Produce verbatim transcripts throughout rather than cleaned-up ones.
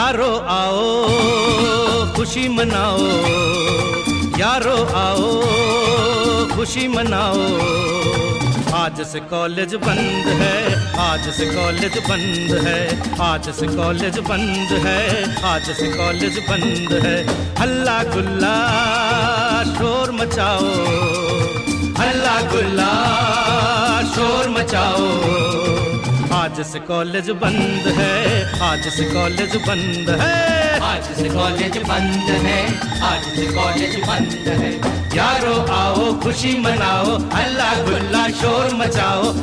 यारो आओ खुशी मनाओ, यारो आओ खुशी मनाओ। आज से कॉलेज बंद है, आज से कॉलेज बंद है, आज से कॉलेज बंद है, आज से कॉलेज बंद है। हल्ला गुल्ला शोर मचाओ, हल्ला गुल्ला शोर मचाओ। आज से कॉलेज बंद है, आज से कॉलेज बंद है, आज से कॉलेज बंद है, आज से कॉलेज बंद है। यारो आओ खुशी मनाओ, हल्ला गुल्ला शोर मचाओ।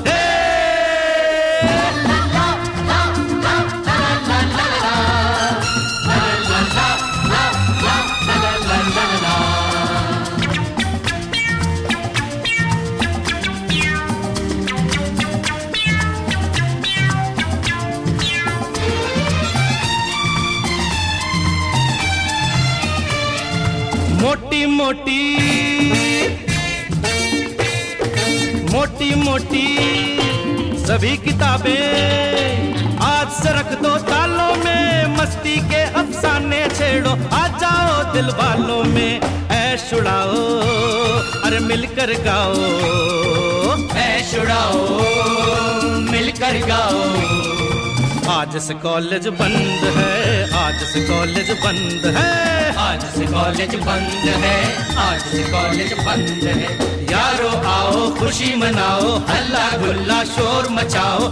मोटी मोटी मोटी मोटी सभी किताबें आज से रख दो तालों में, मस्ती के अफसाने छेड़ो, आ जाओ दिल वालों में ऐश उड़ाओ, अरे मिलकर गाओ, ऐश उड़ाओ मिलकर गाओ। आज से कॉलेज बंद है, आज से कॉलेज बंद है, आज से कॉलेज बंद है, आज से कॉलेज बंद है। यारो आओ खुशी मनाओ, हल्ला गुल्ला शोर मचाओ।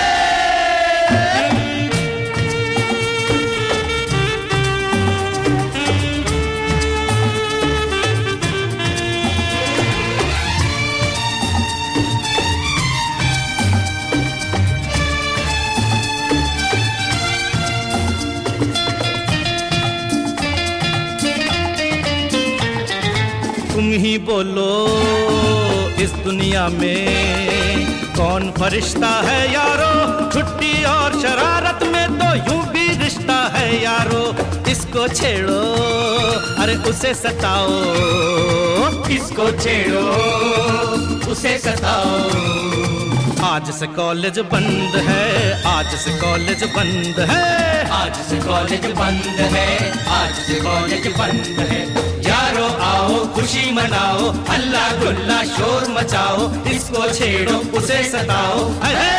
तुम ही बोलो इस दुनिया में कौन फरिश्ता है यारो, छुट्टी और शरारत में तो यूं भी रिश्ता है यारो। इसको छेड़ो अरे उसे सताओ, इसको छेड़ो उसे सताओ। आज से कॉलेज बंद है, आज से कॉलेज बंद है, आज से कॉलेज बंद है, आज से कॉलेज बंद है। यारो आओ खुशी मनाओ, हल्ला गुल्ला शोर मचाओ, इसको छेड़ो उसे सताओ। अरे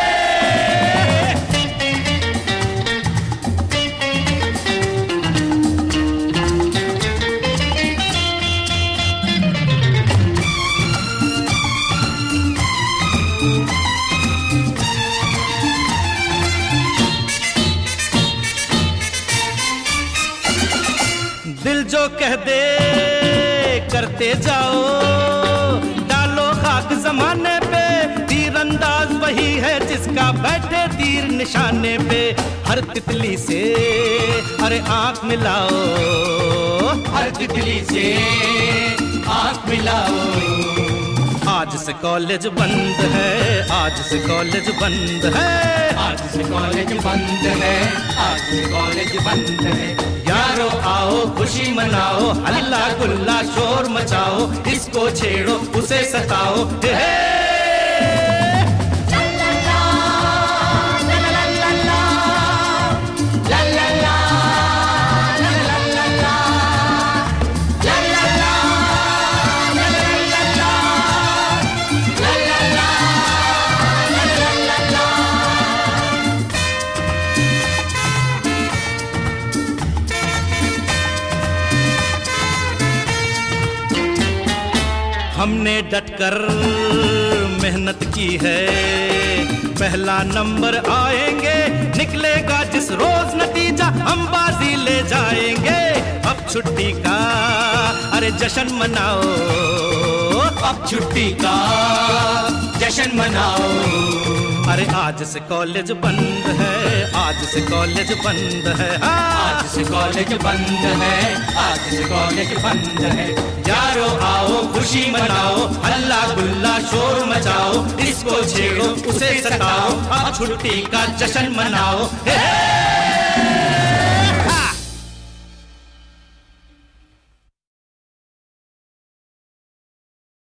दिल जो कह दे करते जाओ, डालो खाक जमाने पे, तीरंदाज वही है जिसका बैठे तीर निशाने पे। हर तितली से अरे आंख मिलाओ, हर तितली से आंख मिलाओ। आज से कॉलेज बंद है, आज से कॉलेज बंद है, आज से कॉलेज बंद है, आज से कॉलेज बंद है। यारो आओ खुशी मनाओ, हल्ला गुल्ला शोर मचाओ, इसको छेड़ो उसे सताओ। हे हे हमने डटकर मेहनत की है, पहला नंबर आएंगे, निकलेगा जिस रोज नतीजा हम बाजी ले जाएंगे। अब छुट्टी का अरे जश्न मनाओ, अब छुट्टी का जश्न मनाओ। अरे आज से कॉलेज बंद है, आज से कॉलेज बंद है, आज से कॉलेज बंद है, आज से कॉलेज बंद है। यारो आओ खुशी मनाओ, हल्ला गुल्ला शोर मचाओ, इसको छेड़ो उसे सताओ, अब छुट्टी का जश्न मनाओ। हे हे